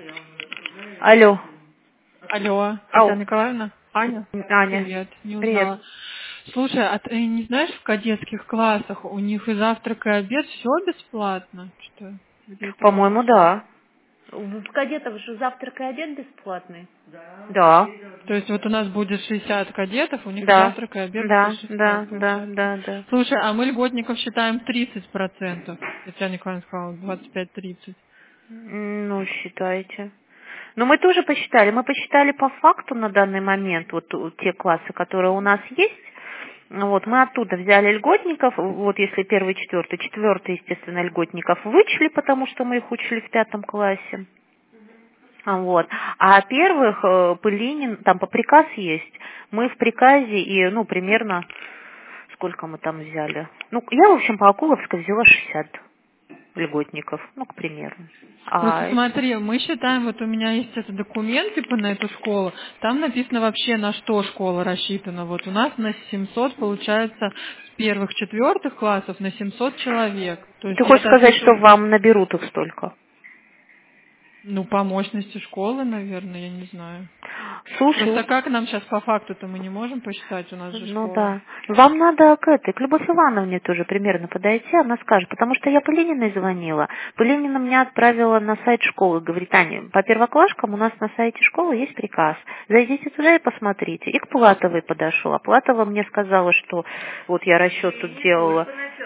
Алло. Алло, Ау. Татьяна Николаевна? Аня? Аня. Привет, не Привет. узнала. Слушай, а ты не знаешь, в кадетских классах у них и завтрак, и обед все бесплатно? Что? Где это По-моему, написано? да. В кадетов же завтрак и обед бесплатный. Да. То есть вот у нас будет 60 кадетов, у них и Да. завтрак, и обед будет Да, да, 60, да, получается. да, да. Слушай, а мы льготников считаем 30%. Татьяна Николаевна сказала 25-30. Ну, считайте. Но мы тоже посчитали. Мы посчитали по факту на данный момент, вот те классы, которые у нас есть. Вот, мы оттуда взяли льготников, вот если первый, четвертый, естественно, льготников вычли, потому что мы их учили в 5 классе. Вот. А первых по Ленин, там по приказ есть. Мы в приказе и, ну, примерно, сколько мы там взяли? Ну, я, в общем, по Акуловской взяла 60 льготников, ну, к примеру. Просто А, смотри, мы считаем, вот у меня есть этот документ типа на эту школу, там написано вообще на что школа рассчитана. Вот у нас на 700 получается с первых четвертых классов на 700 человек. То есть ты хочешь это сказать, что относительно, вам наберут их столько? ну, по мощности школы, наверное, я не знаю. Слушай, Просто как нам сейчас по факту-то мы не можем посчитать, у нас же ну школа. да. Вам надо к Любовь Ивановне тоже примерно подойти, она скажет, потому что я по Лениной звонила. По Ленина меня отправила на сайт школы, говорит, Аня, по первоклашкам у нас на сайте школы есть приказ. Зайдите туда и посмотрите. И к Платовой подошла. Платова мне сказала, что вот я расчет тут делала.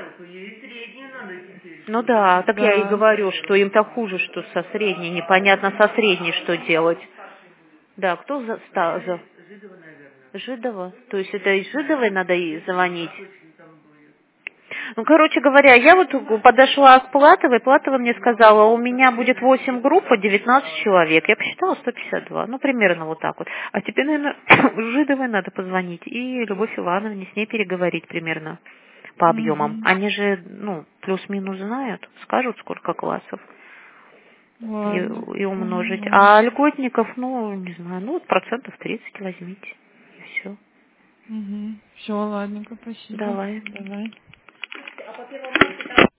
Ну да, так я и Да. говорю, что им так хуже, что со средней, непонятно со средней что делать. Да, кто за Жидова? То есть это из Жидовой надо и звонить? Ну, короче говоря, я вот подошла к Платовой, Платова мне сказала, у меня будет 8 групп по 19 человек. Я посчитала 152, ну, примерно вот так вот. А теперь, наверное, Жидовой надо позвонить и Любовь Ивановне с ней переговорить примерно по объемам. Мгм. Они же, ну, плюс-минус знают, скажут, сколько классов Ладно, и умножить. поняла. А льготников, ну, не знаю, ну, вот процентов 30 возьмите. И все. Угу. Все, ладненько, спасибо. Давай. Давай.